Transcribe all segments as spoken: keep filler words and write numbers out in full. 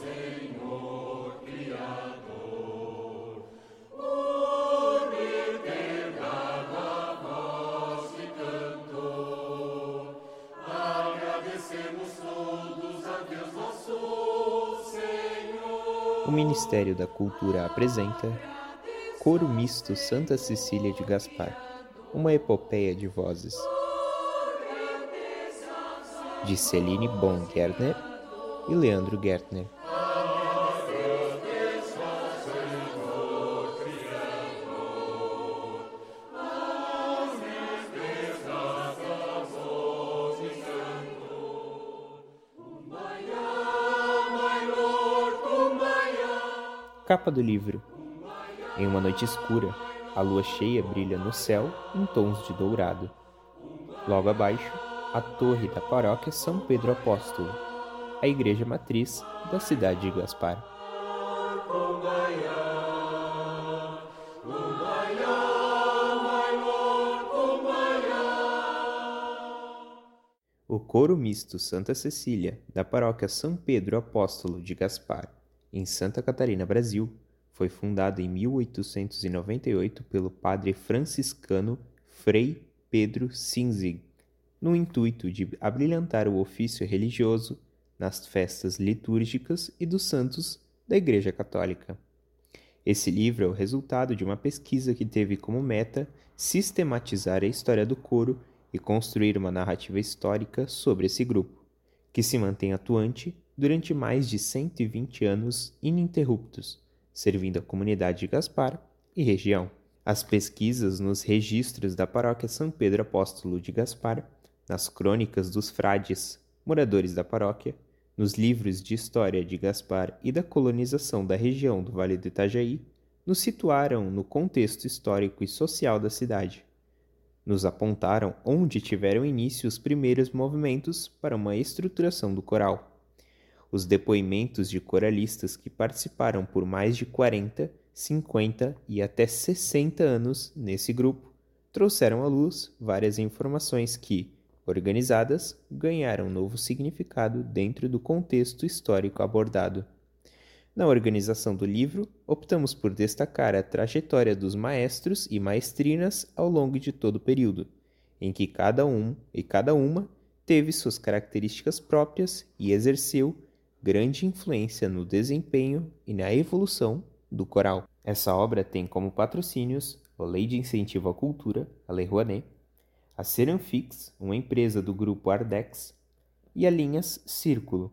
O Ministério da Cultura apresenta Coro Misto Santa Cecília de Gaspar, uma epopeia de vozes, de Celine Bon Gärtner e Leandro Gärtner. Capa do livro. Em uma noite escura, a lua cheia brilha no céu em tons de dourado. Logo abaixo, a torre da paróquia São Pedro Apóstolo, a igreja matriz da cidade de Gaspar. O coro misto Santa Cecília, da paróquia São Pedro Apóstolo de Gaspar, em Santa Catarina, Brasil, foi fundado em mil oitocentos e noventa e oito pelo padre franciscano Frei Pedro Sinzig, no intuito de abrilhantar o ofício religioso nas festas litúrgicas e dos santos da Igreja Católica. Esse livro é o resultado de uma pesquisa que teve como meta sistematizar a história do coro e construir uma narrativa histórica sobre esse grupo, que se mantém atuante durante mais de cento e vinte anos ininterruptos, servindo a comunidade de Gaspar e região. As pesquisas nos registros da paróquia São Pedro Apóstolo de Gaspar, nas crônicas dos frades, moradores da paróquia, nos livros de história de Gaspar e da colonização da região do Vale do Itajaí, nos situaram no contexto histórico e social da cidade. Nos apontaram onde tiveram início os primeiros movimentos para uma estruturação do coral. Os depoimentos de coralistas que participaram por mais de quarenta, cinquenta e até sessenta anos nesse grupo trouxeram à luz várias informações que, organizadas, ganharam novo significado dentro do contexto histórico abordado. Na organização do livro, optamos por destacar a trajetória dos maestros e maestrinas ao longo de todo o período, em que cada um e cada uma teve suas características próprias e exerceu grande influência no desempenho e na evolução do coral. Essa obra tem como patrocínios a Lei de Incentivo à Cultura, a Lei Rouanet, a Ceramfix, uma empresa do grupo Ardex, e a Linhas Círculo.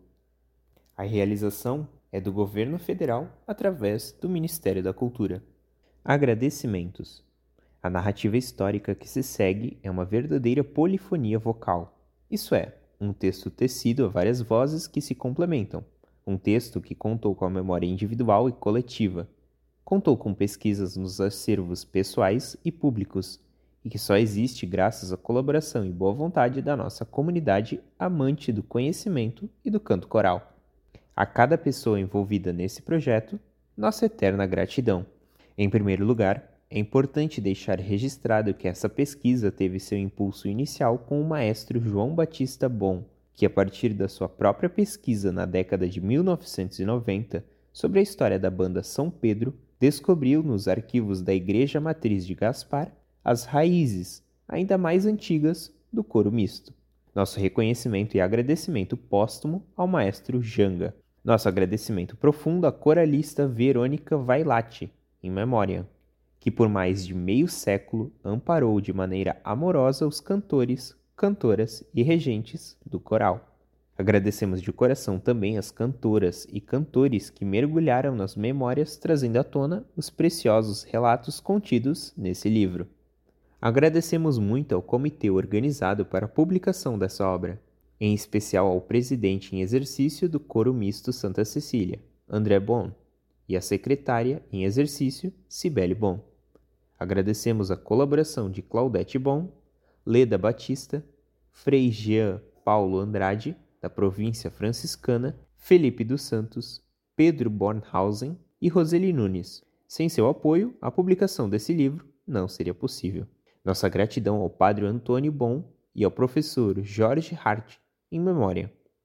A realização é do Governo Federal através do Ministério da Cultura. Agradecimentos. A narrativa histórica que se segue é uma verdadeira polifonia vocal, isso é, um texto tecido a várias vozes que se complementam, um texto que contou com a memória individual e coletiva, contou com pesquisas nos acervos pessoais e públicos, e que só existe graças à colaboração e boa vontade da nossa comunidade amante do conhecimento e do canto coral. A cada pessoa envolvida nesse projeto, nossa eterna gratidão. Em primeiro lugar, é importante deixar registrado que essa pesquisa teve seu impulso inicial com o maestro João Batista Bon, que a partir da sua própria pesquisa na década de mil novecentos e noventa sobre a história da banda São Pedro, descobriu nos arquivos da Igreja Matriz de Gaspar as raízes, ainda mais antigas, do coro misto. Nosso reconhecimento e agradecimento póstumo ao maestro Janga. Nosso agradecimento profundo à coralista Verônica Vailate, em memória, que por mais de meio século amparou de maneira amorosa os cantores, cantoras e regentes do coral. Agradecemos de coração também as cantoras e cantores que mergulharam nas memórias trazendo à tona os preciosos relatos contidos nesse livro. Agradecemos muito ao comitê organizado para a publicação dessa obra, em especial ao presidente em exercício do Coro Misto Santa Cecília, André Bon, e à secretária em exercício, Cibele Bon. Agradecemos a colaboração de Claudete Bon, Leda Batista, Frei Jean Paulo Andrade, da província franciscana, Felipe dos Santos, Pedro Bornhausen e Roseli Nunes. Sem seu apoio, a publicação desse livro não seria possível. Nossa gratidão ao Padre Antônio Bon e ao professor Jorge Hart, em memória.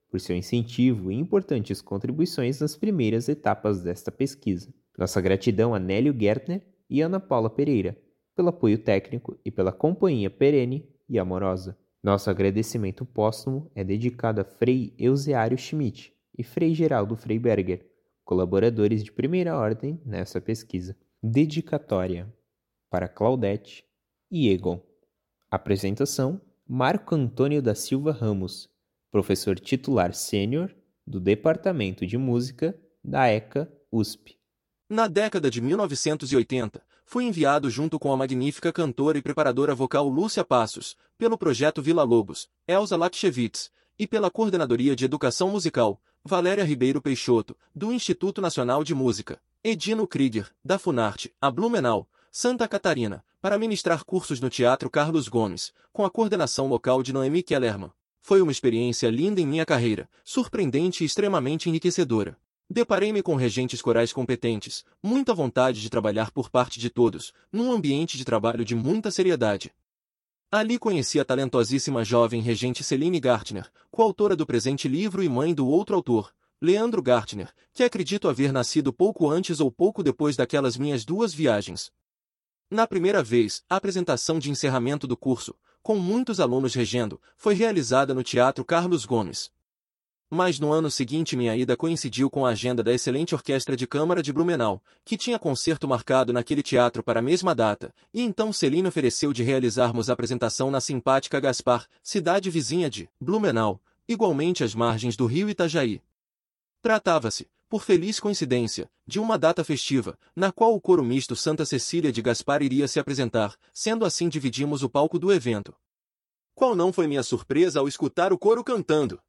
por seu incentivo e importantes contribuições nas primeiras etapas desta pesquisa. Nossa gratidão a Nélio Gertner e Ana Paula Pereira, pelo apoio técnico e pela companhia perene e amorosa. Nosso agradecimento póstumo é dedicado a Frei Euseário Schmidt e Frei Geraldo Freiberger, colaboradores de primeira ordem nessa pesquisa. Dedicatória para Claudete e Egon. Apresentação: Marco Antônio da Silva Ramos, professor titular sênior do Departamento de Música da ECA U S P. Na década de mil novecentos e oitenta, fui enviado junto com a magnífica cantora e preparadora vocal Lúcia Passos, pelo projeto Vila Lobos, Elza Lakshevitz, e pela Coordenadoria de Educação Musical, Valéria Ribeiro Peixoto, do Instituto Nacional de Música, Edino Krieger, da Funarte, a Blumenau, Santa Catarina, para ministrar cursos no Teatro Carlos Gomes, com a coordenação local de Noemi Kellerman. Foi uma experiência linda em minha carreira, surpreendente e extremamente enriquecedora. Deparei-me com regentes corais competentes, muita vontade de trabalhar por parte de todos, num ambiente de trabalho de muita seriedade. Ali conheci a talentosíssima jovem regente Celine Gartner, coautora do presente livro e mãe do outro autor, Leandro Gartner, que acredito haver nascido pouco antes ou pouco depois daquelas minhas duas viagens. Na primeira vez, a apresentação de encerramento do curso, com muitos alunos regendo, foi realizada no Teatro Carlos Gomes. Mas no ano seguinte minha ida coincidiu com a agenda da excelente Orquestra de Câmara de Blumenau, que tinha concerto marcado naquele teatro para a mesma data, e então Celine ofereceu de realizarmos a apresentação na simpática Gaspar, cidade vizinha de Blumenau, igualmente às margens do rio Itajaí. Tratava-se, por feliz coincidência, de uma data festiva, na qual o coro misto Santa Cecília de Gaspar iria se apresentar, sendo assim dividimos o palco do evento. Qual não foi minha surpresa ao escutar o coro cantando?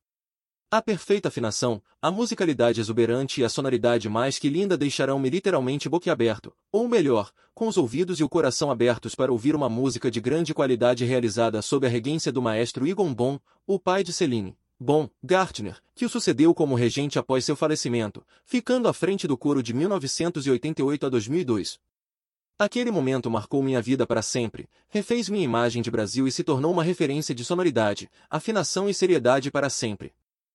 A perfeita afinação, a musicalidade exuberante e a sonoridade mais que linda deixarão-me literalmente boquiaberto, ou melhor, com os ouvidos e o coração abertos para ouvir uma música de grande qualidade realizada sob a regência do maestro Egon Bon, o pai de Celine. Bon Gartner, que o sucedeu como regente após seu falecimento, ficando à frente do coro de mil novecentos e oitenta e oito a dois mil e dois. Aquele momento marcou minha vida para sempre, refez minha imagem de Brasil e se tornou uma referência de sonoridade, afinação e seriedade para sempre.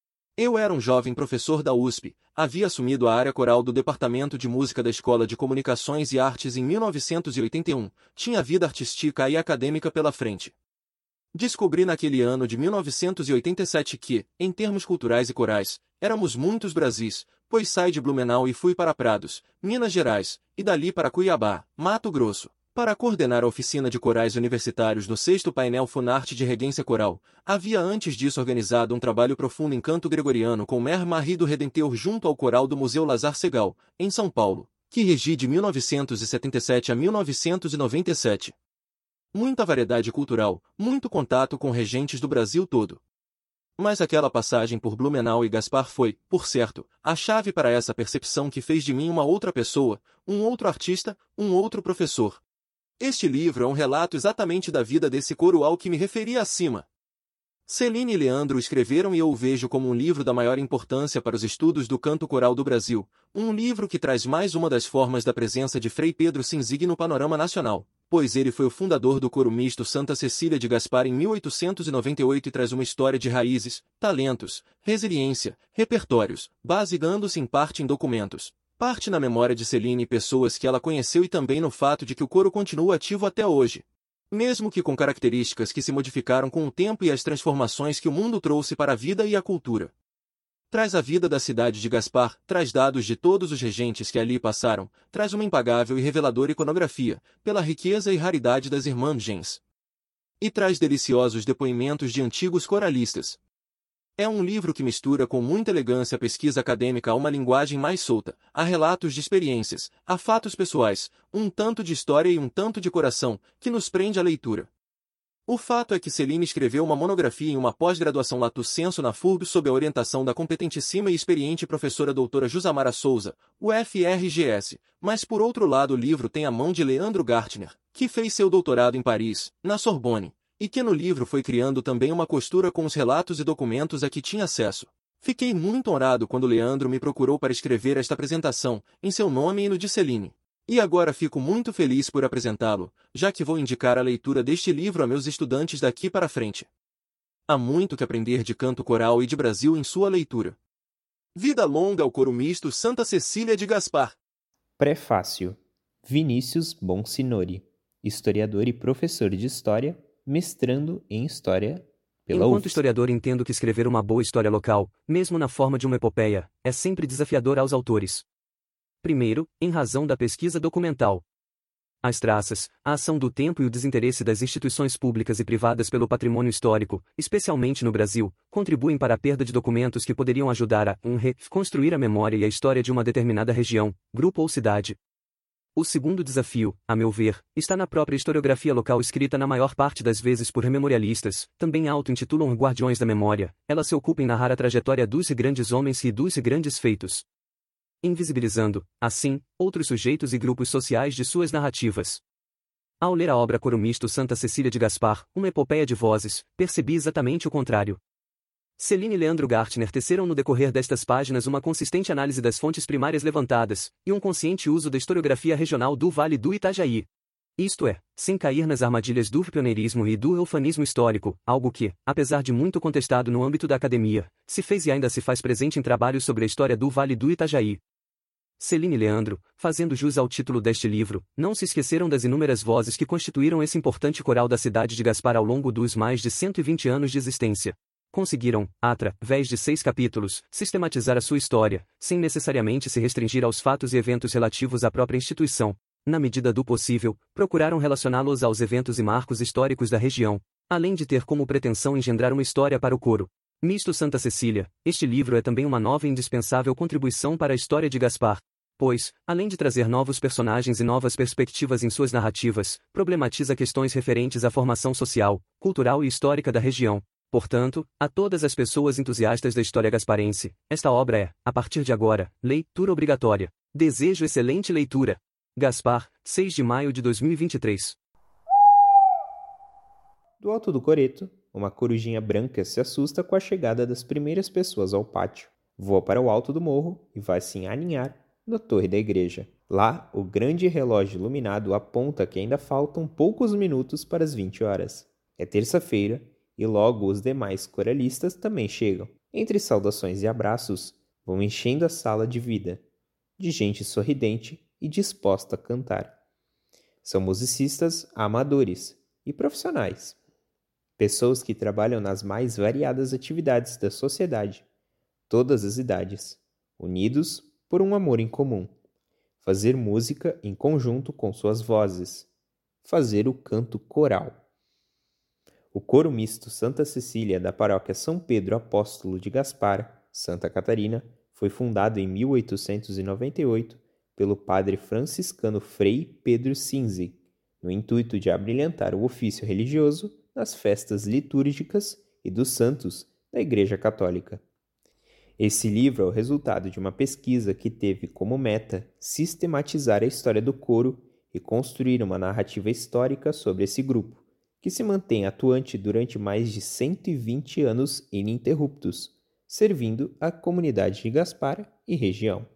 Eu era um jovem professor da U S P, havia assumido a área coral do Departamento de Música da Escola de Comunicações e Artes em mil novecentos e oitenta e um, tinha vida artística e acadêmica pela frente. Descobri naquele ano de mil novecentos e oitenta e sete que, em termos culturais e corais, éramos muitos Brasis, pois saí de Blumenau e fui para Prados, Minas Gerais, e dali para Cuiabá, Mato Grosso, para coordenar a oficina de corais universitários no sexto painel Funarte de Regência Coral. Havia antes disso organizado um trabalho profundo em canto gregoriano com Mère Marie do Redentor junto ao coral do Museu Lazar Segal, em São Paulo, que regi de mil novecentos e setenta e sete a mil novecentos e noventa e sete. Muita variedade cultural, muito contato com regentes do Brasil todo. Mas aquela passagem por Blumenau e Gaspar foi, por certo, a chave para essa percepção que fez de mim uma outra pessoa, um outro artista, um outro professor. Este livro é um relato exatamente da vida desse coro ao que me referi acima. Celine e Leandro escreveram e eu o vejo como um livro da maior importância para os estudos do canto coral do Brasil, um livro que traz mais uma das formas da presença de Frei Pedro Sinzig no panorama nacional, pois ele foi o fundador do coro misto Santa Cecília de Gaspar em mil oitocentos e noventa e oito e traz uma história de raízes, talentos, resiliência, repertórios, baseando-se em parte em documentos, parte na memória de Celine e pessoas que ela conheceu e também no fato de que o coro continua ativo até hoje. Mesmo que com características que se modificaram com o tempo e as transformações que o mundo trouxe para a vida e a cultura. Traz a vida da cidade de Gaspar, traz dados de todos os regentes que ali passaram, traz uma impagável e reveladora iconografia, pela riqueza e raridade das irmãs Gens. E traz deliciosos depoimentos de antigos coralistas. É um livro que mistura com muita elegância a pesquisa acadêmica a uma linguagem mais solta, a relatos de experiências, a fatos pessoais, um tanto de história e um tanto de coração, que nos prende à leitura. O fato é que Celine escreveu uma monografia em uma pós-graduação lato sensu na F U R B sob a orientação da competentíssima e experiente professora doutora Jusamara Souza, U F R G S, mas por outro lado o livro tem a mão de Leandro Gartner, que fez seu doutorado em Paris, na Sorbonne, e que no livro foi criando também uma costura com os relatos e documentos a que tinha acesso. Fiquei muito honrado quando Leandro me procurou para escrever esta apresentação, em seu nome e no de Celine. E agora fico muito feliz por apresentá-lo, já que vou indicar a leitura deste livro a meus estudantes daqui para frente. Há muito que aprender de canto coral e de Brasil em sua leitura. Vida longa ao coro misto Santa Cecília de Gaspar. Prefácio. Vinícius Bonsinori, historiador e professor de História, mestrando em História pela Enquanto U F S C. historiador, entendo que escrever uma boa história local, mesmo na forma de uma epopeia, é sempre desafiador aos autores. Primeiro, em razão da pesquisa documental. As traças, a ação do tempo e o desinteresse das instituições públicas e privadas pelo patrimônio histórico, especialmente no Brasil, contribuem para a perda de documentos que poderiam ajudar a um, reconstruir a memória e a história de uma determinada região, grupo ou cidade. O segundo desafio, a meu ver, está na própria historiografia local escrita na maior parte das vezes por memorialistas, também auto-intitulam guardiões da memória. Ela se ocupa em narrar a trajetória dos grandes homens e dos grandes feitos, invisibilizando, assim, outros sujeitos e grupos sociais de suas narrativas. Ao ler a obra Coro Misto Santa Cecília de Gaspar, uma epopeia de vozes, percebi exatamente o contrário. Celine e Leandro Gartner teceram no decorrer destas páginas uma consistente análise das fontes primárias levantadas, e um consciente uso da historiografia regional do Vale do Itajaí. Isto é, sem cair nas armadilhas do pioneirismo e do eufanismo histórico, algo que, apesar de muito contestado no âmbito da academia, se fez e ainda se faz presente em trabalhos sobre a história do Vale do Itajaí. Celine e Leandro, fazendo jus ao título deste livro, não se esqueceram das inúmeras vozes que constituíram esse importante coral da cidade de Gaspar ao longo dos mais de cento e vinte anos de existência. Conseguiram, através de seis capítulos, sistematizar a sua história, sem necessariamente se restringir aos fatos e eventos relativos à própria instituição. Na medida do possível, procuraram relacioná-los aos eventos e marcos históricos da região, além de ter como pretensão engendrar uma história para o coro misto Santa Cecília. Este livro é também uma nova e indispensável contribuição para a história de Gaspar, pois, além de trazer novos personagens e novas perspectivas em suas narrativas, problematiza questões referentes à formação social, cultural e histórica da região. Portanto, a todas as pessoas entusiastas da história gasparense, esta obra é, a partir de agora, leitura obrigatória. Desejo excelente leitura. Gaspar, seis de maio de dois mil e vinte e três. Do alto do coreto, uma corujinha branca se assusta com a chegada das primeiras pessoas ao pátio. Voa para o alto do morro e vai se aninhar na torre da igreja. Lá, o grande relógio iluminado aponta que ainda faltam poucos minutos para as vinte horas. É terça-feira e logo os demais coralistas também chegam. Entre saudações e abraços, vão enchendo a sala de vida, de gente sorridente e disposta a cantar. São musicistas amadores e profissionais. Pessoas que trabalham nas mais variadas atividades da sociedade, todas as idades, unidos por um amor em comum. Fazer música em conjunto com suas vozes. Fazer o canto coral. O coro misto Santa Cecília da paróquia São Pedro Apóstolo de Gaspar, Santa Catarina, foi fundado em mil oitocentos e noventa e oito pelo padre franciscano Frei Pedro Cinzi, no intuito de abrilhantar o ofício religioso nas festas litúrgicas e dos santos da Igreja Católica. Esse livro é o resultado de uma pesquisa que teve como meta sistematizar a história do coro e construir uma narrativa histórica sobre esse grupo, que se mantém atuante durante mais de cento e vinte anos ininterruptos, servindo a comunidade de Gaspar e região.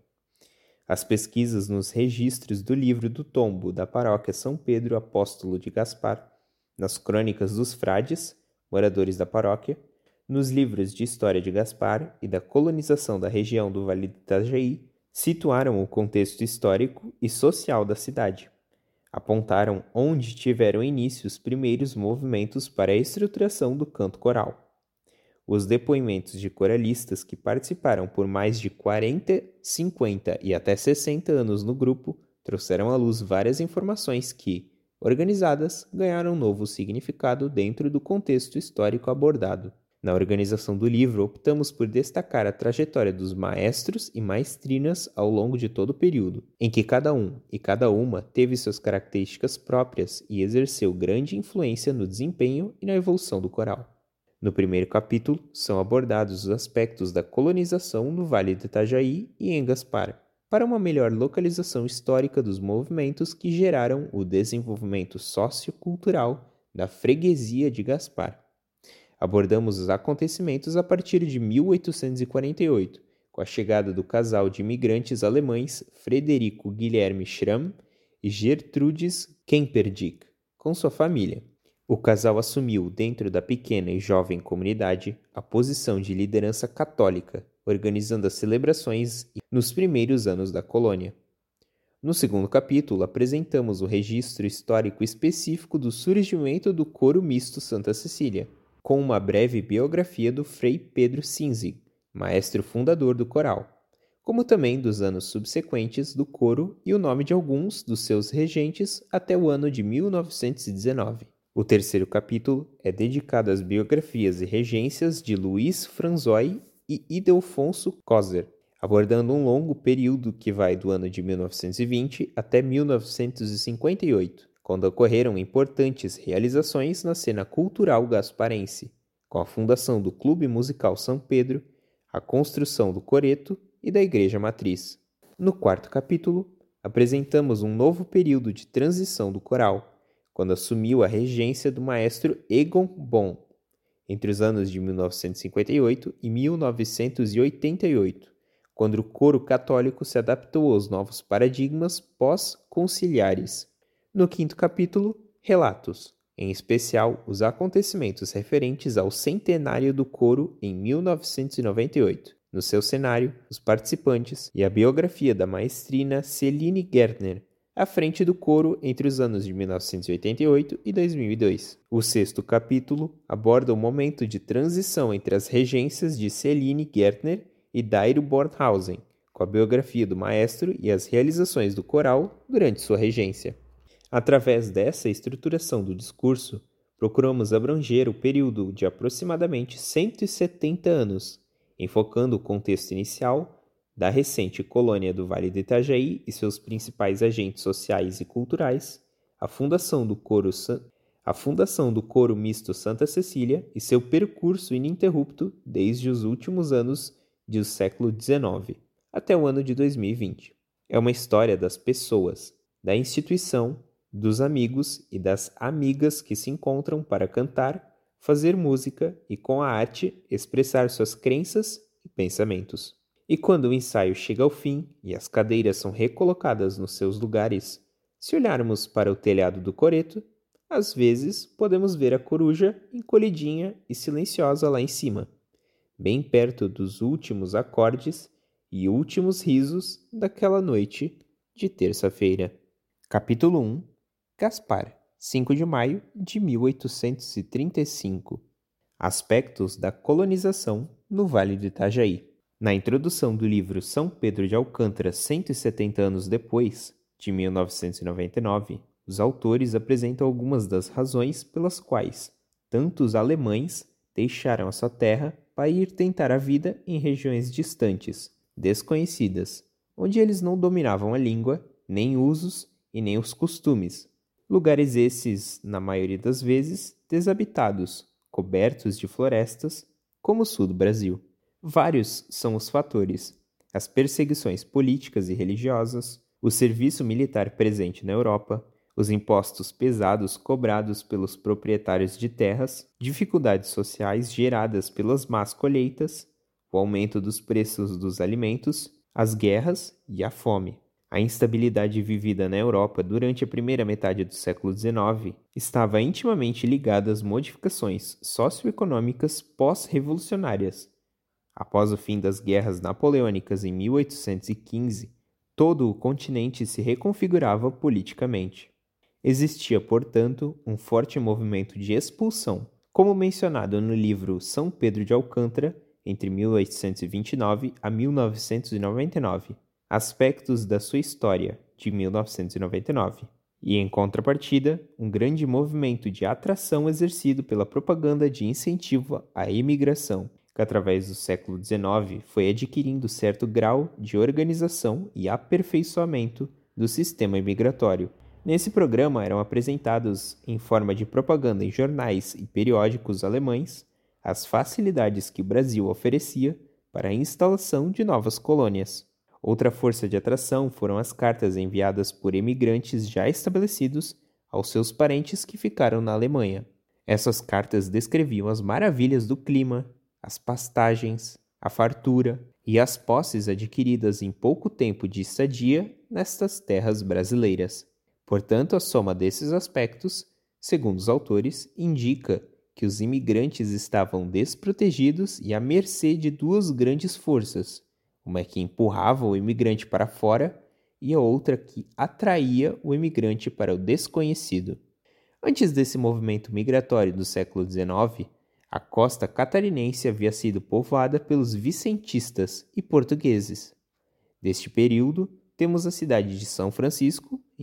As pesquisas nos registros do livro do tombo da paróquia São Pedro Apóstolo de Gaspar, nas crônicas dos frades, moradores da paróquia, nos livros de história de Gaspar e da colonização da região do Vale do Itajaí, situaram o contexto histórico e social da cidade. Apontaram onde tiveram início os primeiros movimentos para a estruturação do canto coral. Os depoimentos de coralistas que participaram por mais de quarenta, cinquenta e até sessenta anos no grupo trouxeram à luz várias informações que, organizadas, ganharam um novo significado dentro do contexto histórico abordado. Na organização do livro, optamos por destacar a trajetória dos maestros e maestrinas ao longo de todo o período, em que cada um e cada uma teve suas características próprias e exerceu grande influência no desempenho e na evolução do coral. No primeiro capítulo, são abordados os aspectos da colonização no Vale do Itajaí e em Gaspar, para uma melhor localização histórica dos movimentos que geraram o desenvolvimento sociocultural da freguesia de Gaspar. Abordamos os acontecimentos a partir de mil oitocentos e quarenta e oito, com a chegada do casal de imigrantes alemães Frederico Guilherme Schramm e Gertrudes Kemperdick, com sua família. O casal assumiu, dentro da pequena e jovem comunidade, a posição de liderança católica, organizando as celebrações nos primeiros anos da colônia. No segundo capítulo, apresentamos o registro histórico específico do surgimento do coro misto Santa Cecília, com uma breve biografia do Frei Pedro Sinzig, maestro fundador do coral, como também dos anos subsequentes do coro e o nome de alguns dos seus regentes até o ano de mil novecentos e dezenove. O terceiro capítulo é dedicado às biografias e regências de Luiz Franzoi e Ildefonso Coser, abordando um longo período que vai do ano de mil novecentos e vinte até mil novecentos e cinquenta e oito, quando ocorreram importantes realizações na cena cultural gasparense, com a fundação do Clube Musical São Pedro, a construção do coreto e da Igreja Matriz. No quarto capítulo, apresentamos um novo período de transição do coral, quando assumiu a regência do maestro Egon Bon, entre os anos de mil novecentos e cinquenta e oito e mil novecentos e oitenta e oito, quando o coro católico se adaptou aos novos paradigmas pós-conciliares. No quinto capítulo, relatos, em especial os acontecimentos referentes ao centenário do coro em mil novecentos e noventa e oito. No seu cenário, os participantes e a biografia da maestrina Celine Gärtner, à frente do coro entre os anos de mil novecentos e oitenta e oito e dois mil e dois. O sexto capítulo aborda o momento de transição entre as regências de Celine Gärtner e Dairo Bornhausen, com a biografia do maestro e as realizações do coral durante sua regência. Através dessa estruturação do discurso, procuramos abranger o período de aproximadamente cento e setenta anos, enfocando o contexto inicial da recente colônia do Vale do Itajaí e seus principais agentes sociais e culturais, a fundação do coro, a fundação do coro misto Santa Cecília e seu percurso ininterrupto desde os últimos anos do século dezenove até o ano de dois mil e vinte. É uma história das pessoas, da instituição, dos amigos e das amigas que se encontram para cantar, fazer música e, com a arte, expressar suas crenças e pensamentos. E quando o ensaio chega ao fim e as cadeiras são recolocadas nos seus lugares, se olharmos para o telhado do coreto, às vezes podemos ver a coruja encolhidinha e silenciosa lá em cima, bem perto dos últimos acordes e últimos risos daquela noite de terça-feira. Capítulo um. Gaspar, cinco de maio de mil oitocentos e trinta e cinco. Aspectos da colonização no Vale do Itajaí. Na introdução do livro São Pedro de Alcântara cento e setenta anos depois, de mil novecentos e noventa e nove, os autores apresentam algumas das razões pelas quais tantos alemães deixaram a sua terra para ir tentar a vida em regiões distantes, desconhecidas, onde eles não dominavam a língua, nem usos e nem os costumes. Lugares esses, na maioria das vezes, desabitados, cobertos de florestas, como o sul do Brasil. Vários são os fatores: as perseguições políticas e religiosas, o serviço militar presente na Europa, os impostos pesados cobrados pelos proprietários de terras, dificuldades sociais geradas pelas más colheitas, o aumento dos preços dos alimentos, as guerras e a fome. A instabilidade vivida na Europa durante a primeira metade do século dezenove estava intimamente ligada às modificações socioeconômicas pós-revolucionárias. Após o fim das guerras napoleônicas em mil oitocentos e quinze, todo o continente se reconfigurava politicamente. Existia, portanto, um forte movimento de expulsão, como mencionado no livro São Pedro de Alcântara, entre mil oitocentos e vinte e nove a mil novecentos e noventa e nove, Aspectos da sua história, de mil novecentos e noventa e nove. E, em contrapartida, um grande movimento de atração exercido pela propaganda de incentivo à imigração, que através do século dezenove foi adquirindo certo grau de organização e aperfeiçoamento do sistema imigratório. Nesse programa eram apresentados, em forma de propaganda em jornais e periódicos alemães, as facilidades que o Brasil oferecia para a instalação de novas colônias. Outra força de atração foram as cartas enviadas por emigrantes já estabelecidos aos seus parentes que ficaram na Alemanha. Essas cartas descreviam as maravilhas do clima, as pastagens, a fartura e as posses adquiridas em pouco tempo de estadia nestas terras brasileiras. Portanto, a soma desses aspectos segundo os autores, indica que os imigrantes estavam desprotegidos e à mercê de duas grandes forças, uma que empurrava o imigrante para fora e a outra que atraía o imigrante para o desconhecido. Antes desse movimento migratório do século dezenove, a costa catarinense havia sido povoada pelos vicentistas e portugueses. Deste período, temos a cidade de São Francisco, em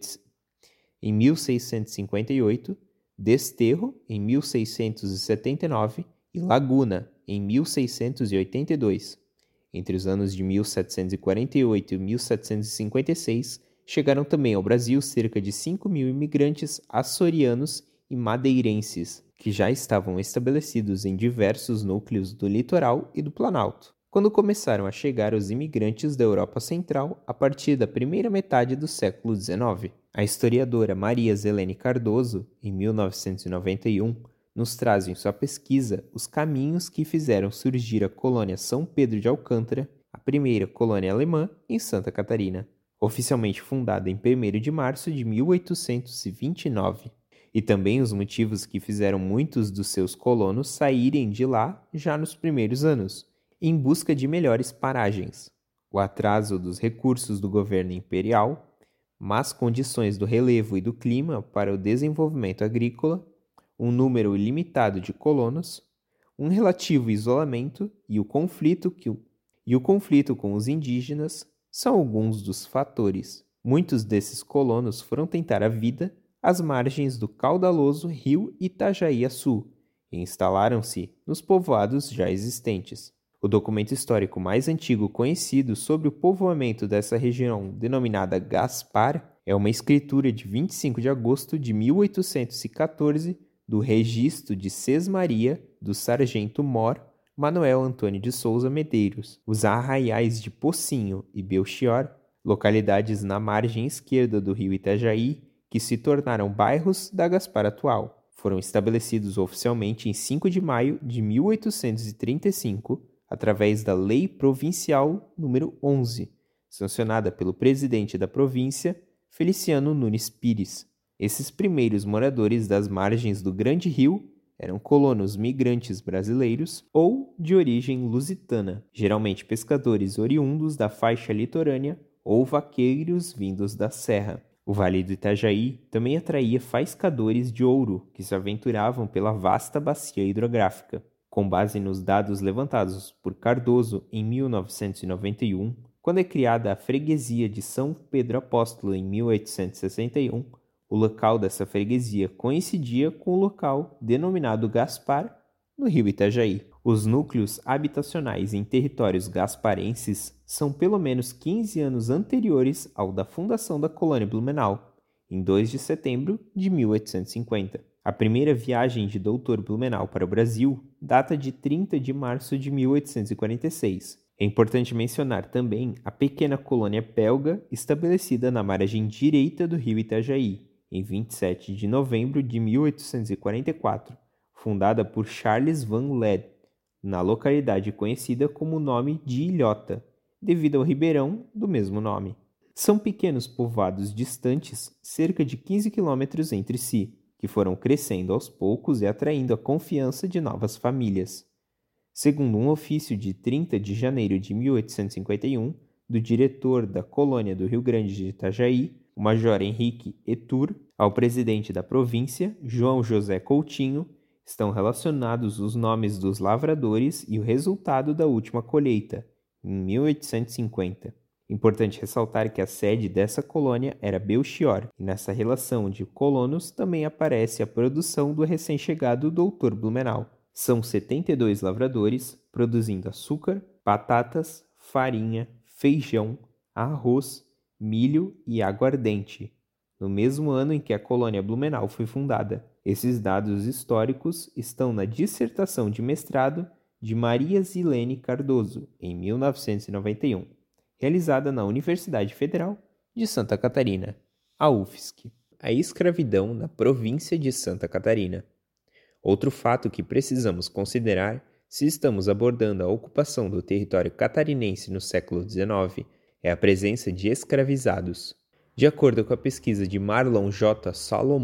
mil seiscentos e cinquenta e oito, Desterro, em mil seiscentos e setenta e nove, e Laguna, em mil seiscentos e oitenta e dois. Entre os anos de mil setecentos e quarenta e oito e mil setecentos e cinquenta e seis, chegaram também ao Brasil cerca de cinco mil imigrantes açorianos e madeirenses, que já estavam estabelecidos em diversos núcleos do litoral e do Planalto, quando começaram a chegar os imigrantes da Europa Central a partir da primeira metade do século dezenove. A historiadora Maria Zelene Cardoso, em mil novecentos e noventa e um, nos traz em sua pesquisa os caminhos que fizeram surgir a colônia São Pedro de Alcântara, a primeira colônia alemã em Santa Catarina, oficialmente fundada em primeiro de março de mil oitocentos e vinte e nove, e também os motivos que fizeram muitos dos seus colonos saírem de lá já nos primeiros anos, em busca de melhores paragens, o atraso dos recursos do governo imperial, más condições do relevo e do clima para o desenvolvimento agrícola, um número limitado de colonos, um relativo isolamento e o conflito, que o, e o conflito com os indígenas são alguns dos fatores. Muitos desses colonos foram tentar a vida às margens do caudaloso rio Itajaí-Açu e instalaram-se nos povoados já existentes. O documento histórico mais antigo conhecido sobre o povoamento dessa região, denominada Gaspar, é uma escritura de vinte e cinco de agosto de mil oitocentos e quatorze do Registro de Sesmaria do sargento Mor Manuel Antônio de Souza Medeiros. Os arraiais de Pocinho e Belchior, localidades na margem esquerda do rio Itajaí, que se tornaram bairros da Gaspar atual, foram estabelecidos oficialmente em cinco de maio de mil oitocentos e trinta e cinco, através da Lei Provincial número onze, sancionada pelo presidente da província, Feliciano Nunes Pires. Esses primeiros moradores das margens do Grande Rio eram colonos migrantes brasileiros ou de origem lusitana, geralmente pescadores oriundos da faixa litorânea ou vaqueiros vindos da serra. O Vale do Itajaí também atraía faiscadores de ouro que se aventuravam pela vasta bacia hidrográfica. Com base nos dados levantados por Cardoso em mil novecentos e noventa e um, quando é criada a freguesia de São Pedro Apóstolo em mil oitocentos e sessenta e um, o local dessa freguesia coincidia com o local denominado Gaspar, no rio Itajaí. Os núcleos habitacionais em territórios gasparenses são pelo menos quinze anos anteriores ao da fundação da colônia Blumenau, em dois de setembro de mil oitocentos e cinquenta. A primeira viagem de doutor Blumenau para o Brasil data de trinta de março de mil oitocentos e quarenta e seis. É importante mencionar também a pequena colônia belga estabelecida na margem direita do rio Itajaí, em vinte e sete de novembro de mil oitocentos e quarenta e quatro, fundada por Charles Van Lede, na localidade conhecida como o nome de Ilhota, devido ao ribeirão do mesmo nome. São pequenos povoados distantes, cerca de quinze quilômetros entre si, que foram crescendo aos poucos e atraindo a confiança de novas famílias. Segundo um ofício de trinta de janeiro de mil oitocentos e cinquenta e um, do diretor da colônia do Rio Grande de Itajaí, o Major Henrique Etur, ao presidente da província, João José Coutinho, estão relacionados os nomes dos lavradores e o resultado da última colheita, em mil oitocentos e cinquenta. Importante ressaltar que a sede dessa colônia era Belchior, e nessa relação de colonos também aparece a produção do recém-chegado doutor Blumenau. São setenta e dois lavradores, produzindo açúcar, batatas, farinha, feijão, arroz, milho e aguardente, no mesmo ano em que a colônia Blumenau foi fundada. Esses dados históricos estão na dissertação de mestrado de Maria Zilene Cardoso, em mil novecentos e noventa e um. Realizada na Universidade Federal de Santa Catarina, a U F S C. A escravidão na província de Santa Catarina. Outro fato que precisamos considerar se estamos abordando a ocupação do território catarinense no século dezenove é a presença de escravizados. De acordo com a pesquisa de Marlon J. Salomon,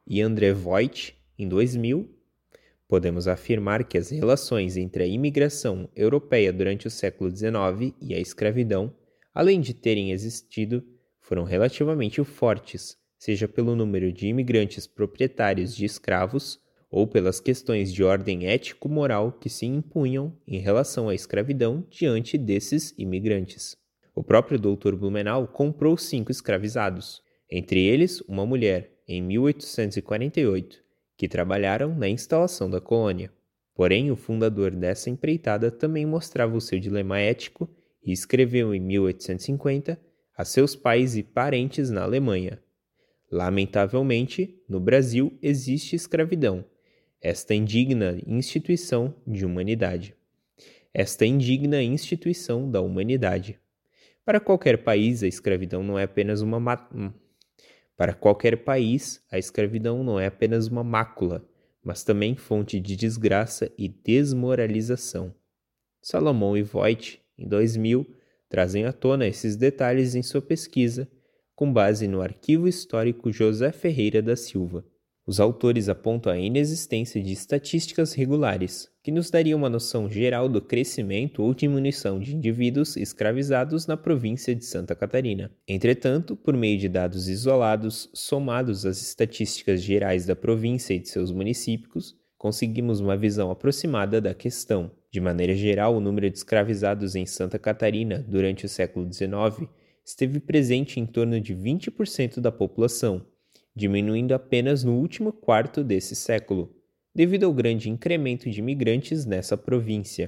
e André Voigt, em dois mil, podemos afirmar que as relações entre a imigração europeia durante o século dezenove e a escravidão, além de terem existido, foram relativamente fortes, seja pelo número de imigrantes proprietários de escravos ou pelas questões de ordem ético-moral que se impunham em relação à escravidão diante desses imigrantes. O próprio doutor Blumenau comprou cinco escravizados, entre eles uma mulher, em mil oitocentos e quarenta e oito, que trabalharam na instalação da colônia. Porém, o fundador dessa empreitada também mostrava o seu dilema ético e escreveu em mil oitocentos e cinquenta a seus pais e parentes na Alemanha: lamentavelmente, no Brasil existe escravidão, esta indigna instituição de humanidade. Esta indigna instituição da humanidade. Para qualquer país, a escravidão não é apenas uma má... Para qualquer país, a escravidão não é apenas uma mácula, mas também fonte de desgraça e desmoralização. Salomão e Voigt, em dois mil, trazem à tona esses detalhes em sua pesquisa, com base no arquivo histórico José Ferreira da Silva. Os autores apontam a inexistência de estatísticas regulares, que nos daria uma noção geral do crescimento ou diminuição de indivíduos escravizados na província de Santa Catarina. Entretanto, por meio de dados isolados, somados às estatísticas gerais da província e de seus municípios, conseguimos uma visão aproximada da questão. De maneira geral, o número de escravizados em Santa Catarina durante o século dezenove esteve presente em torno de vinte por cento da população, diminuindo apenas no último quarto desse século, devido ao grande incremento de imigrantes nessa província.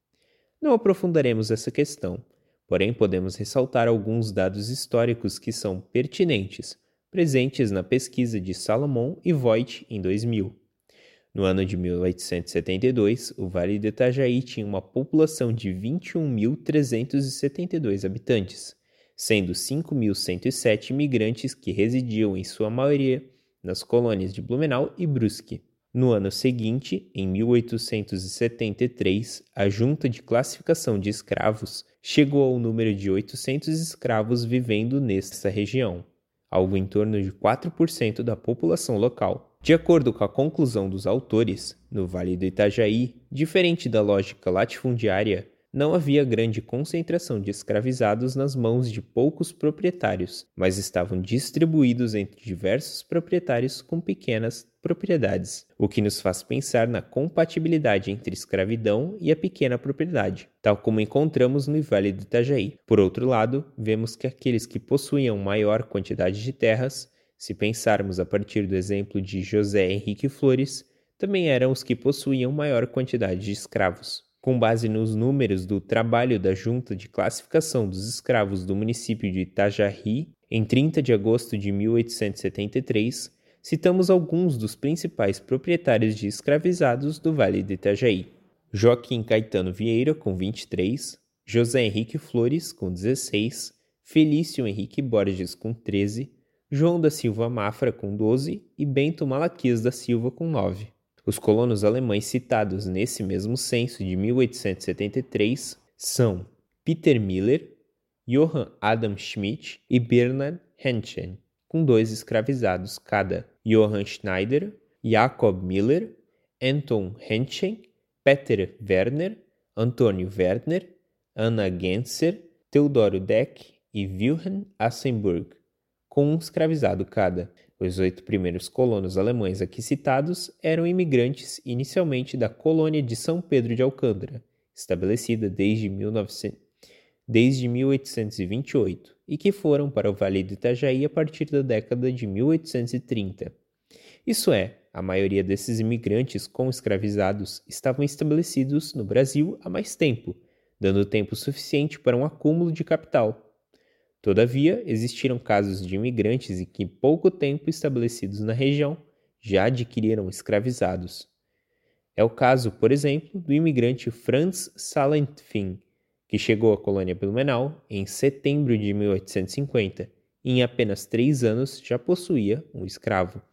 Não aprofundaremos essa questão, porém podemos ressaltar alguns dados históricos que são pertinentes, presentes na pesquisa de Salomão e Voigt em dois mil. No ano de mil oitocentos e setenta e dois, o Vale do Itajaí tinha uma população de vinte e um mil trezentos e setenta e dois habitantes, sendo cinco mil cento e sete imigrantes que residiam em sua maioria nas colônias de Blumenau e Brusque. No ano seguinte, em mil oitocentos e setenta e três, a Junta de Classificação de Escravos chegou ao número de oitocentos escravos vivendo nessa região, algo em torno de quatro por cento da população local. De acordo com a conclusão dos autores, no Vale do Itajaí, diferente da lógica latifundiária, não havia grande concentração de escravizados nas mãos de poucos proprietários, mas estavam distribuídos entre diversos proprietários com pequenas propriedades, o que nos faz pensar na compatibilidade entre escravidão e a pequena propriedade, tal como encontramos no Vale do Itajaí. Por outro lado, vemos que aqueles que possuíam maior quantidade de terras, se pensarmos a partir do exemplo de José Henrique Flores, também eram os que possuíam maior quantidade de escravos. Com base nos números do trabalho da Junta de Classificação dos Escravos do município de Itajaí, em trinta de agosto de mil oitocentos e setenta e três, citamos alguns dos principais proprietários de escravizados do Vale do Itajaí: Joaquim Caetano Vieira, com vinte e três, José Henrique Flores, com dezesseis, Felício Henrique Borges, com treze, João da Silva Mafra, com doze e Bento Malaquias da Silva, com nove. Os colonos alemães citados nesse mesmo censo de mil oitocentos e setenta e três são Peter Miller, Johann Adam Schmidt e Bernhard Henschen, com dois escravizados cada: Johann Schneider, Jakob Miller, Anton Henschen, Peter Werner, Antônio Werner, Anna Genser, Theodoro Deck e Wilhelm Assenburg, com um escravizado cada. Os oito primeiros colonos alemães aqui citados eram imigrantes inicialmente da colônia de São Pedro de Alcântara, estabelecida desde, mil novecentos... desde mil oitocentos e vinte e oito, e que foram para o Vale do Itajaí a partir da década de mil oitocentos e trinta. Isso é, a maioria desses imigrantes com escravizados estavam estabelecidos no Brasil há mais tempo, dando tempo suficiente para um acúmulo de capital. Todavia, existiram casos de imigrantes em que, pouco tempo estabelecidos na região, já adquiriram escravizados. É o caso, por exemplo, do imigrante Franz Salentfin, que chegou à colônia Blumenau em setembro de mil oitocentos e cinquenta e em apenas três anos já possuía um escravo.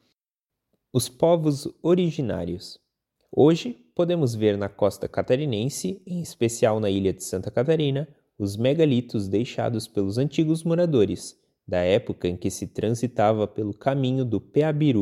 Os povos originários. Hoje, podemos ver na costa catarinense, em especial na ilha de Santa Catarina, os megalitos deixados pelos antigos moradores, da época em que se transitava pelo caminho do Peabiru,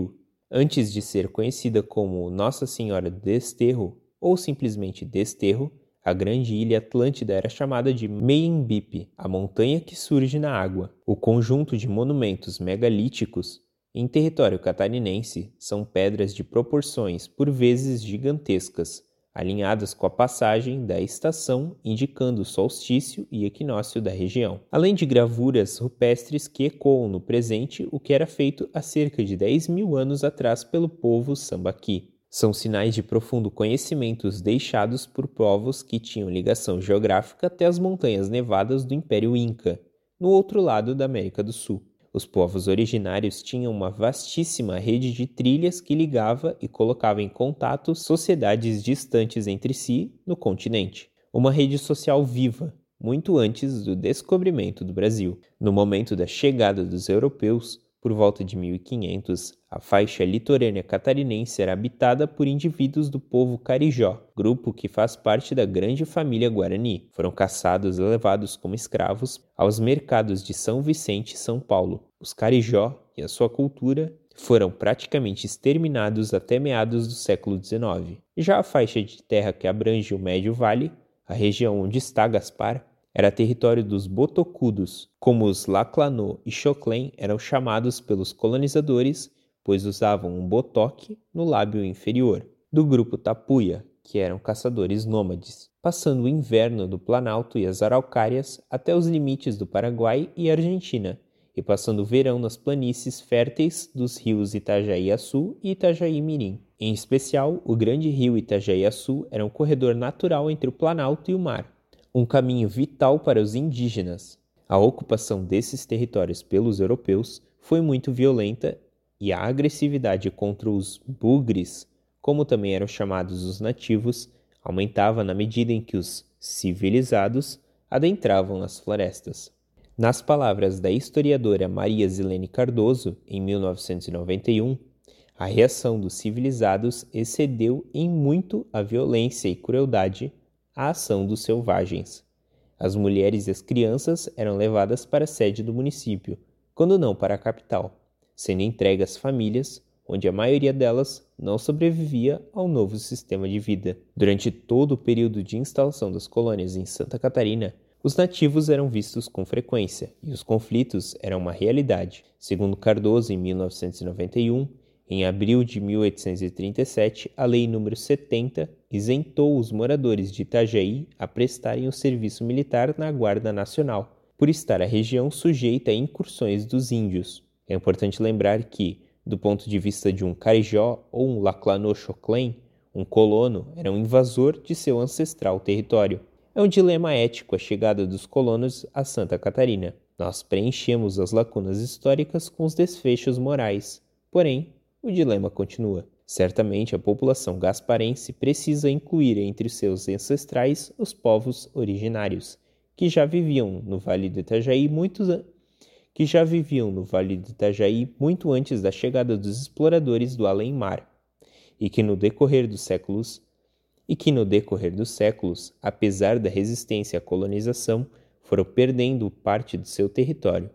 Antes de ser conhecida como Nossa Senhora do Desterro, ou simplesmente Desterro, a grande ilha Atlântida era chamada de Meyembipe, a montanha que surge na água. O conjunto de monumentos megalíticos em território catarinense são pedras de proporções por vezes gigantescas, alinhadas com a passagem da estação indicando o solstício e equinócio da região, além de gravuras rupestres que ecoam no presente o que era feito há cerca de dez mil anos atrás pelo povo Sambaqui. São sinais de profundo conhecimento deixados por povos que tinham ligação geográfica até as montanhas nevadas do Império Inca, no outro lado da América do Sul. Os povos originários tinham uma vastíssima rede de trilhas que ligava e colocava em contato sociedades distantes entre si no continente. Uma rede social viva, muito antes do descobrimento do Brasil. No momento da chegada dos europeus, por volta de mil e quinhentos, a faixa litorânea catarinense era habitada por indivíduos do povo Carijó, grupo que faz parte da grande família Guarani. Foram caçados e levados como escravos aos mercados de São Vicente e São Paulo. Os Carijó e a sua cultura foram praticamente exterminados até meados do século dezenove. Já a faixa de terra que abrange o Médio Vale, a região onde está Gaspar, era território dos Botocudos, como os Laclanô e Choclen eram chamados pelos colonizadores, pois usavam um botoque no lábio inferior, do grupo Tapuia, que eram caçadores nômades, passando o inverno do Planalto e as Araucárias até os limites do Paraguai e Argentina, e passando o verão nas planícies férteis dos rios Itajaí-Açu e Itajaí-Mirim. Em especial, o grande rio Itajaí-Açu era um corredor natural entre o Planalto e o mar, um caminho vital para os indígenas. A ocupação desses territórios pelos europeus foi muito violenta e a agressividade contra os bugres, como também eram chamados os nativos, aumentava na medida em que os civilizados adentravam nas florestas. Nas palavras da historiadora Maria Zilene Cardoso, em mil novecentos e noventa e um, a reação dos civilizados excedeu em muito a violência e crueldade a ação dos selvagens. As mulheres e as crianças eram levadas para a sede do município, quando não para a capital, sendo entregues às famílias, onde a maioria delas não sobrevivia ao novo sistema de vida. Durante todo o período de instalação das colônias em Santa Catarina, os nativos eram vistos com frequência e os conflitos eram uma realidade. Segundo Cardoso, em mil novecentos e noventa e um, em abril de mil oitocentos e trinta e sete, a Lei número setenta isentou os moradores de Itajaí a prestarem o serviço militar na Guarda Nacional, por estar a região sujeita a incursões dos índios. É importante lembrar que, do ponto de vista de um Carijó ou um Laclanô Choclen, um colono era um invasor de seu ancestral território. É um dilema ético a chegada dos colonos a Santa Catarina. Nós preenchemos as lacunas históricas com os desfechos morais, porém, o dilema continua. Certamente a população gasparense precisa incluir entre seus ancestrais os povos originários, que já viviam no Vale do Itajaí muitos an- que já viviam no Vale do Itajaí muito antes da chegada dos exploradores do além-mar, e que no decorrer dos séculos e que no decorrer dos séculos, apesar da resistência à colonização, foram perdendo parte do seu território.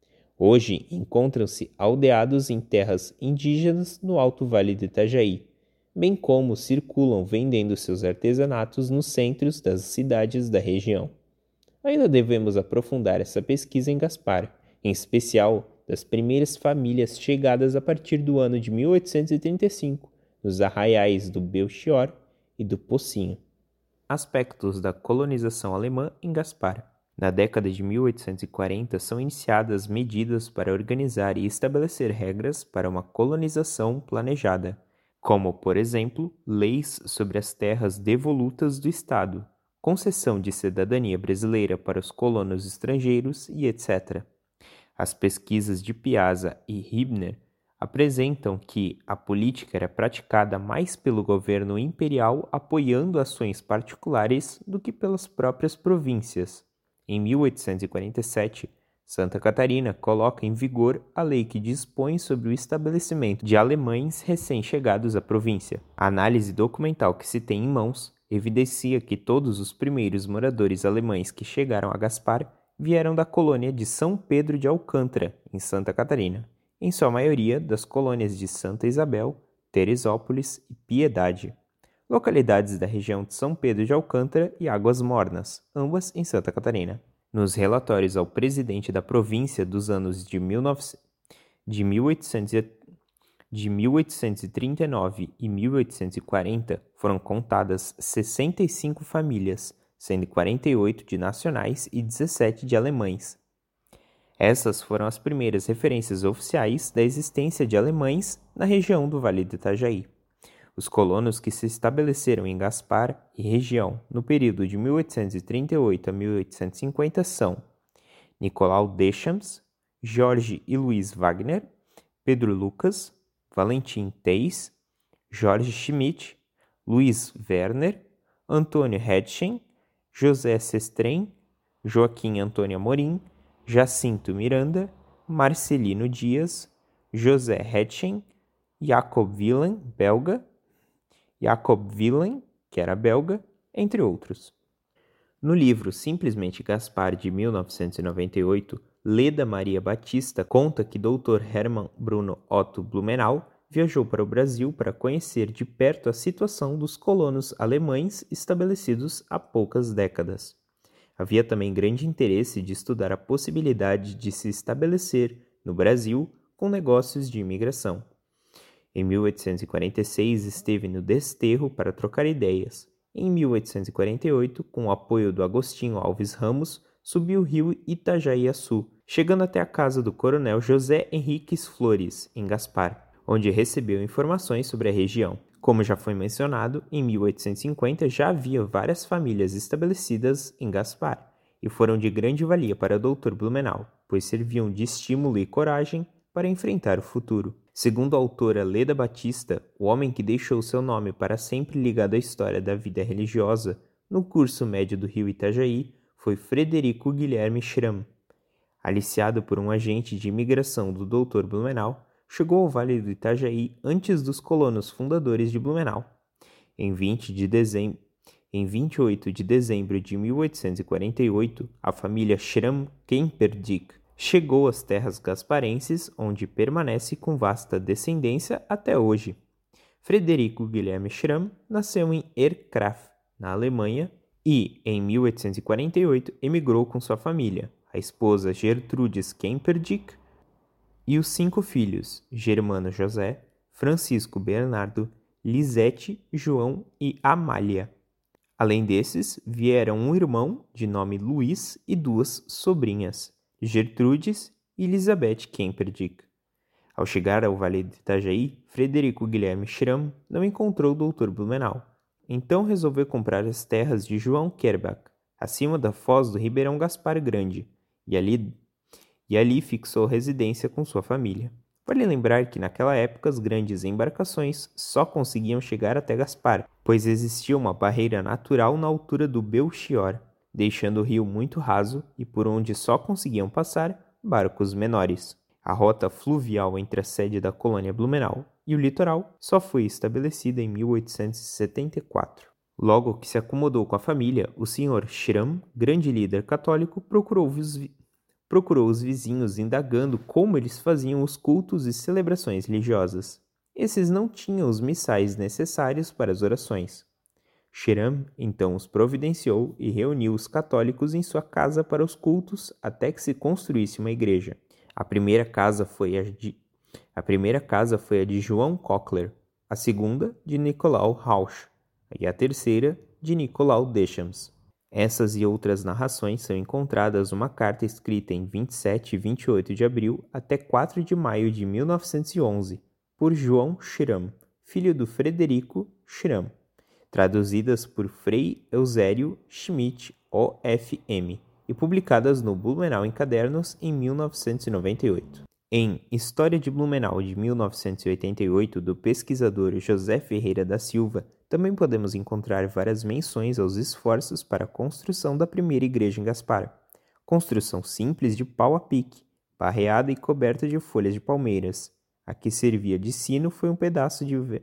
Hoje encontram-se aldeados em terras indígenas no Alto Vale do Itajaí, bem como circulam vendendo seus artesanatos nos centros das cidades da região. Ainda devemos aprofundar essa pesquisa em Gaspar, em especial das primeiras famílias chegadas a partir do ano de mil oitocentos e trinta e cinco, nos arraiais do Belchior e do Pocinho. Aspectos da colonização alemã em Gaspar. Na década de mil oitocentos e quarenta são iniciadas medidas para organizar e estabelecer regras para uma colonização planejada, como, por exemplo, leis sobre as terras devolutas do Estado, concessão de cidadania brasileira para os colonos estrangeiros e etcétera. As pesquisas de Piazza e Hibner apresentam que a política era praticada mais pelo governo imperial apoiando ações particulares do que pelas próprias províncias. Em mil oitocentos e quarenta e sete, Santa Catarina coloca em vigor a lei que dispõe sobre o estabelecimento de alemães recém-chegados à província. A análise documental que se tem em mãos evidencia que todos os primeiros moradores alemães que chegaram a Gaspar vieram da colônia de São Pedro de Alcântara, em Santa Catarina, em sua maioria das colônias de Santa Isabel, Teresópolis e Piedade, localidades da região de São Pedro de Alcântara e Águas Mornas, ambas em Santa Catarina. Nos relatórios ao presidente da província dos anos de, mil novecentos, de, mil oitocentos, de mil oitocentos e trinta e nove e mil oitocentos e quarenta, foram contadas sessenta e cinco famílias, sendo quarenta e oito de nacionais e dezessete de alemães. Essas foram as primeiras referências oficiais da existência de alemães na região do Vale do Itajaí. Os colonos que se estabeleceram em Gaspar e região no período de mil oitocentos e trinta e oito a mil oitocentos e cinquenta são Nicolau Deschamps, Jorge e Luiz Wagner, Pedro Lucas, Valentim Theis, Jorge Schmidt, Luiz Werner, Antônio Hedschen, José Sestrem, Joaquim Antônio Amorim, Jacinto Miranda, Marcelino Dias, José Hedschen, Jacob Willen, belga, Jacob Willen, que era belga, entre outros. No livro Simplesmente Gaspar, de mil novecentos e noventa e oito, Leda Maria Batista conta que doutor Hermann Bruno Otto Blumenau viajou para o Brasil para conhecer de perto a situação dos colonos alemães estabelecidos há poucas décadas. Havia também grande interesse de estudar a possibilidade de se estabelecer no Brasil com negócios de imigração. Em mil oitocentos e quarenta e seis esteve no Desterro para trocar ideias. Em mil oitocentos e quarenta e oito, com o apoio do Agostinho Alves Ramos, subiu o rio Itajaí-Açu, chegando até a casa do coronel José Henriques Flores, em Gaspar, onde recebeu informações sobre a região. Como já foi mencionado, em mil oitocentos e cinquenta já havia várias famílias estabelecidas em Gaspar e foram de grande valia para doutor Blumenau, pois serviam de estímulo e coragem para enfrentar o futuro. Segundo a autora Leda Batista, o homem que deixou seu nome para sempre ligado à história da vida religiosa no curso médio do rio Itajaí foi Frederico Guilherme Schramm. Aliciado por um agente de imigração do doutor Blumenau, chegou ao Vale do Itajaí antes dos colonos fundadores de Blumenau. Em vinte de dezembro, em vinte e oito de dezembro de mil oitocentos e quarenta e oito, a família Schramm-Kemperdick chegou às terras gasparenses, onde permanece com vasta descendência até hoje. Frederico Guilherme Schramm nasceu em Erkrath, na Alemanha, e, em mil oitocentos e quarenta e oito, emigrou com sua família, a esposa Gertrudes Kemperdick, e os cinco filhos, Germano José, Francisco Bernardo, Lisete, João e Amália. Além desses, vieram um irmão, de nome Luiz, e duas sobrinhas, Gertrudes e Elizabeth Kemperdick. Ao chegar ao Vale do Itajaí, Frederico Guilherme Schramm não encontrou o doutor Blumenau. Então resolveu comprar as terras de João Kerbach, acima da foz do Ribeirão Gaspar Grande, e ali e ali fixou residência com sua família. Vale lembrar que naquela época as grandes embarcações só conseguiam chegar até Gaspar, pois existia uma barreira natural na altura do Belchior, deixando o rio muito raso e por onde só conseguiam passar barcos menores. A rota fluvial entre a sede da colônia Blumenau e o litoral só foi estabelecida em mil oitocentos e setenta e quatro. Logo que se acomodou com a família, o senhor Schramm, grande líder católico, procurou os vi- Procurou os vizinhos indagando como eles faziam os cultos e celebrações religiosas. Esses não tinham os missais necessários para as orações. Schramm então os providenciou e reuniu os católicos em sua casa para os cultos até que se construísse uma igreja. A primeira casa foi a de, a primeira casa foi a de João Cochler, a segunda de Nicolau Rauch e a terceira de Nicolau Deschamps. Essas e outras narrações são encontradas numa carta escrita em vinte e sete e vinte e oito de abril até quatro de maio de mil novecentos e onze, por João Schramm, filho do Frederico Schramm, traduzidas por Frei Eusério Schmidt, O F M, e publicadas no Blumenau em Cadernos em mil novecentos e noventa e oito. Em História de Blumenau de mil novecentos e oitenta e oito, do pesquisador José Ferreira da Silva, também podemos encontrar várias menções aos esforços para a construção da primeira igreja em Gaspar. Construção simples de pau a pique, parreada e coberta de folhas de palmeiras. A que servia de sino foi um pedaço de ve...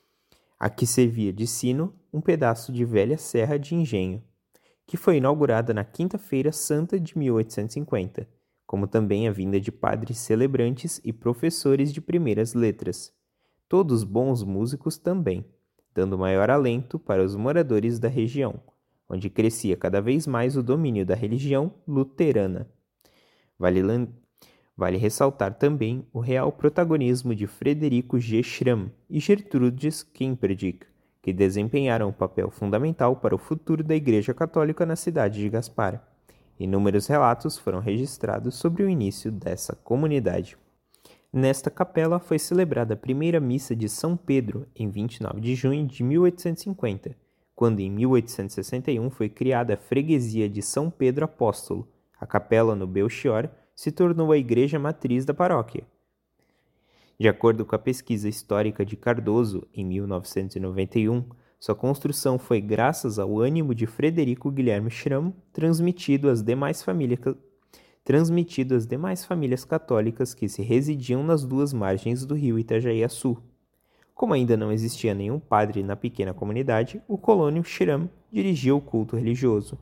a que servia de sino um pedaço de velha serra de engenho, que foi inaugurada na Quinta-feira Santa de mil oitocentos e cinquenta. como também a vinda de padres celebrantes e professores de primeiras letras, todos bons músicos também, dando maior alento para os moradores da região, onde crescia cada vez mais o domínio da religião luterana. Vale, vale ressaltar também o real protagonismo de Frederico G. Schramm e Gertrudes Kimperdijk, que desempenharam um papel fundamental para o futuro da Igreja Católica na cidade de Gaspar. Inúmeros relatos foram registrados sobre o início dessa comunidade. Nesta capela foi celebrada a primeira missa de São Pedro em vinte e nove de junho de mil oitocentos e cinquenta, quando em mil oitocentos e sessenta e um foi criada a freguesia de São Pedro Apóstolo. A capela no Belchior se tornou a igreja matriz da paróquia. De acordo com a pesquisa histórica de Cardoso, em mil novecentos e noventa e um, sua construção foi graças ao ânimo de Frederico Guilherme Schramm, transmitido às demais famílias, transmitido às demais famílias católicas que se residiam nas duas margens do rio Itajaí-Açu. Como ainda não existia nenhum padre na pequena comunidade, o colônio Schramm dirigia o culto religioso.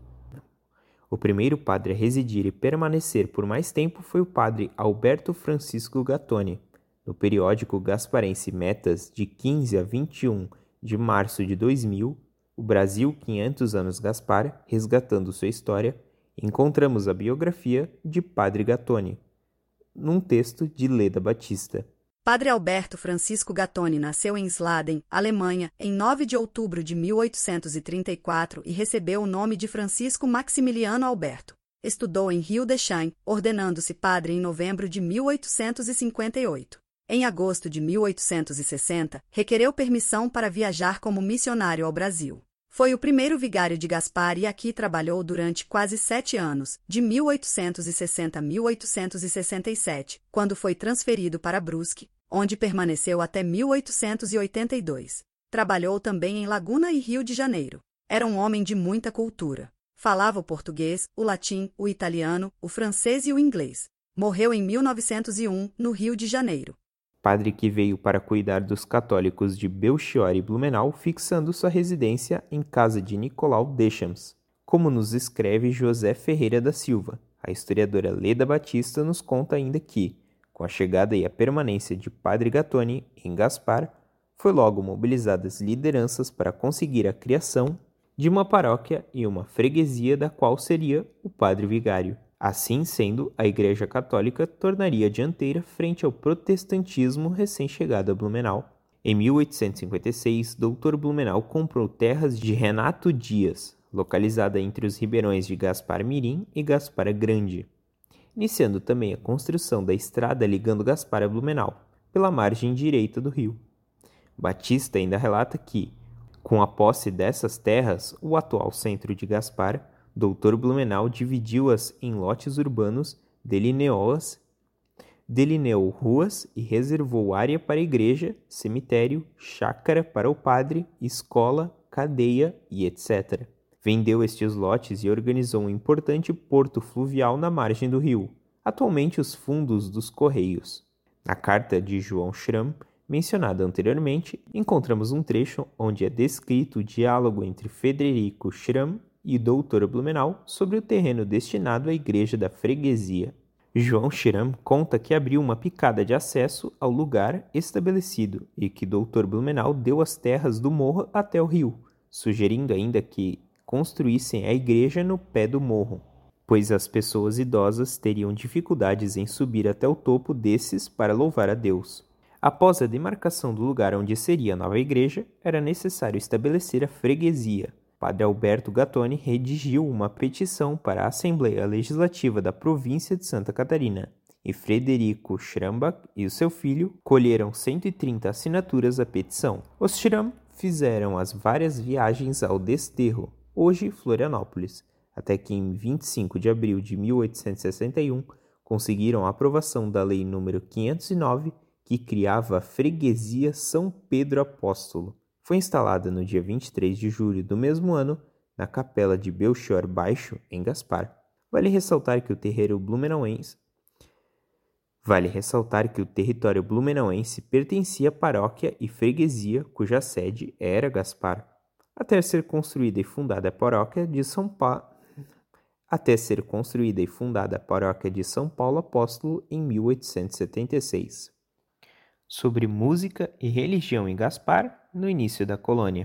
O primeiro padre a residir e permanecer por mais tempo foi o padre Alberto Francisco Gattoni. No periódico gasparense Metas, de quinze a vinte e um de março de dois mil, O Brasil quinhentos anos Gaspar, resgatando sua história, encontramos a biografia de Padre Gattoni, num texto de Leda Batista. Padre Alberto Francisco Gattoni nasceu em Sladen, Alemanha, em nove de outubro de mil oitocentos e trinta e quatro e recebeu o nome de Francisco Maximiliano Alberto. Estudou em Hildesheim, ordenando-se padre em novembro de mil oitocentos e cinquenta e oito. Em agosto de mil oitocentos e sessenta, requereu permissão para viajar como missionário ao Brasil. Foi o primeiro vigário de Gaspar e aqui trabalhou durante quase sete anos, de mil oitocentos e sessenta a mil oitocentos e sessenta e sete, quando foi transferido para Brusque, onde permaneceu até mil oitocentos e oitenta e dois. Trabalhou também em Laguna e Rio de Janeiro. Era um homem de muita cultura. Falava o português, o latim, o italiano, o francês e o inglês. Morreu em mil novecentos e um, no Rio de Janeiro. Padre que veio para cuidar dos católicos de Belchior e Blumenau, fixando sua residência em casa de Nicolau Deschamps, como nos escreve José Ferreira da Silva. A historiadora Leda Batista nos conta ainda que, com a chegada e a permanência de Padre Gattoni em Gaspar, foi logo mobilizadas lideranças para conseguir a criação de uma paróquia e uma freguesia da qual seria o padre vigário. Assim sendo, a Igreja Católica tornaria a dianteira frente ao protestantismo recém-chegado a Blumenau. Em mil oitocentos e cinquenta e seis, doutor Blumenau comprou terras de Renato Dias, localizada entre os ribeirões de Gaspar Mirim e Gaspar Grande, iniciando também a construção da estrada ligando Gaspar a Blumenau, pela margem direita do rio. Batista ainda relata que, com a posse dessas terras, o atual centro de Gaspar, doutor Blumenau dividiu-as em lotes urbanos, delineou-as, delineou ruas e reservou área para igreja, cemitério, chácara para o padre, escola, cadeia e etcétera. Vendeu estes lotes e organizou um importante porto fluvial na margem do rio, atualmente os fundos dos Correios. Na carta de João Schramm, mencionada anteriormente, encontramos um trecho onde é descrito o diálogo entre Frederico Schramm e doutor Blumenau sobre o terreno destinado à igreja da freguesia. João Schramm conta que abriu uma picada de acesso ao lugar estabelecido e que doutor Blumenau deu as terras do morro até o rio, sugerindo ainda que construíssem a igreja no pé do morro, pois as pessoas idosas teriam dificuldades em subir até o topo desses para louvar a Deus. Após a demarcação do lugar onde seria a nova igreja, era necessário estabelecer a freguesia. Padre Alberto Gattoni redigiu uma petição para a Assembleia Legislativa da província de Santa Catarina, e Frederico Schrambach e o seu filho colheram cento e trinta assinaturas à petição. Os Schramm fizeram as várias viagens ao Desterro, hoje Florianópolis, até que em vinte e cinco de abril de mil oitocentos e sessenta e um conseguiram a aprovação da Lei número quinhentos e nove, que criava a freguesia São Pedro Apóstolo. Foi instalada no dia vinte e três de julho do mesmo ano, na capela de Belchior Baixo, em Gaspar. Vale ressaltar que o terreiro blumenauense Vale ressaltar que o território blumenauense pertencia à paróquia e freguesia cuja sede era Gaspar, até ser construída e fundada a paróquia de São Pa... até ser construída e fundada a paróquia de São Paulo Apóstolo em mil oitocentos e setenta e seis. Sobre música e religião em Gaspar, no início da colônia.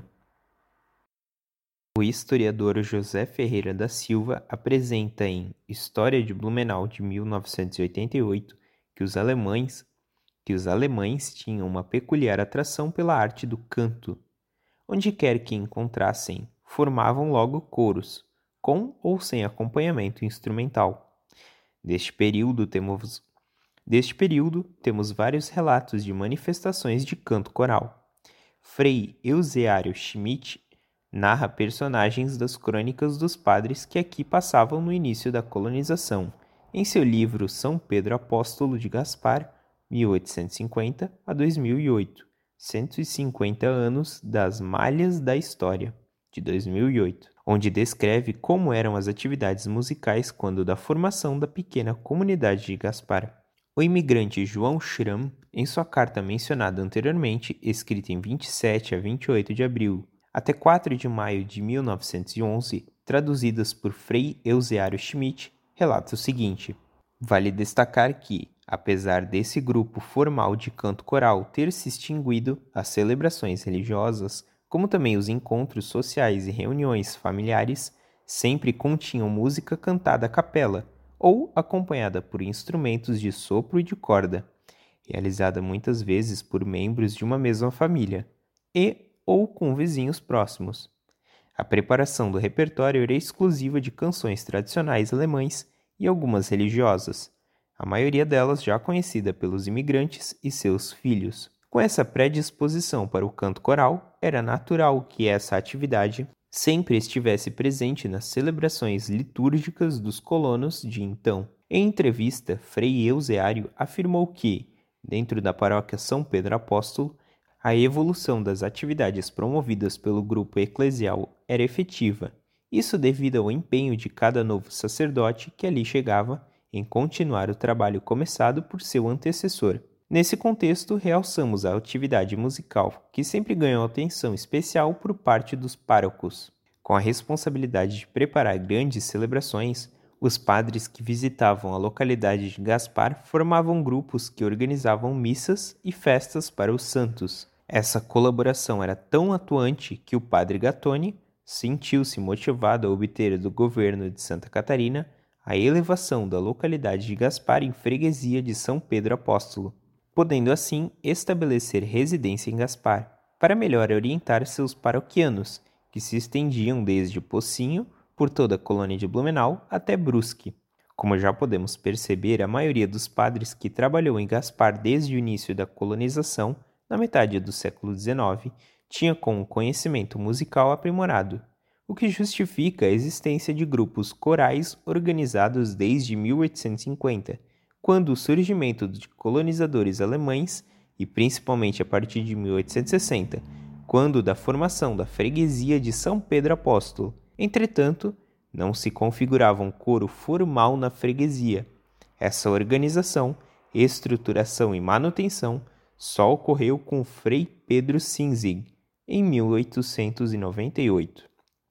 O historiador José Ferreira da Silva apresenta em História de Blumenau de mil novecentos e oitenta e oito que os alemães, que os alemães tinham uma peculiar atração pela arte do canto. Onde quer que encontrassem, formavam logo coros, com ou sem acompanhamento instrumental. Deste período temos, deste período, temos vários relatos de manifestações de canto coral. Frei Euseário Schmidt narra personagens das crônicas dos padres que aqui passavam no início da colonização, em seu livro São Pedro Apóstolo de Gaspar, mil oitocentos e cinquenta a dois mil e oito, cento e cinquenta anos das Malhas da História, de dois mil e oito, onde descreve como eram as atividades musicais quando da formação da pequena comunidade de Gaspar. O imigrante João Schramm, em sua carta mencionada anteriormente, escrita em vinte e sete a vinte e oito de abril, até quatro de maio de mil novecentos e onze, traduzidas por Frei Euseário Schmidt, relata o seguinte: vale destacar que, apesar desse grupo formal de canto coral ter se extinguido, as celebrações religiosas, como também os encontros sociais e reuniões familiares, sempre continham música cantada a capela, ou acompanhada por instrumentos de sopro e de corda, realizada muitas vezes por membros de uma mesma família, e ou com vizinhos próximos. A preparação do repertório era exclusiva de canções tradicionais alemães e algumas religiosas, a maioria delas já conhecida pelos imigrantes e seus filhos. Com essa predisposição para o canto coral, era natural que essa atividade sempre estivesse presente nas celebrações litúrgicas dos colonos de então. Em entrevista, Frei Euseário afirmou que, dentro da paróquia São Pedro Apóstolo, a evolução das atividades promovidas pelo grupo eclesial era efetiva, isso devido ao empenho de cada novo sacerdote que ali chegava em continuar o trabalho começado por seu antecessor. Nesse contexto, realçamos a atividade musical, que sempre ganhou atenção especial por parte dos párocos. Com a responsabilidade de preparar grandes celebrações, os padres que visitavam a localidade de Gaspar formavam grupos que organizavam missas e festas para os santos. Essa colaboração era tão atuante que o padre Gattoni sentiu-se motivado a obter do governo de Santa Catarina a elevação da localidade de Gaspar em freguesia de São Pedro Apóstolo, podendo assim estabelecer residência em Gaspar, para melhor orientar seus paroquianos, que se estendiam desde Pocinho, por toda a colônia de Blumenau, até Brusque. Como já podemos perceber, a maioria dos padres que trabalhou em Gaspar desde o início da colonização, na metade do século dezenove, tinha com o conhecimento musical aprimorado, o que justifica a existência de grupos corais organizados desde mil oitocentos e cinquenta, quando o surgimento de colonizadores alemães, e principalmente a partir de mil oitocentos e sessenta, quando da formação da freguesia de São Pedro Apóstolo. Entretanto, não se configurava um coro formal na freguesia. Essa organização, estruturação e manutenção só ocorreu com Frei Pedro Sinzig, em mil oitocentos e noventa e oito.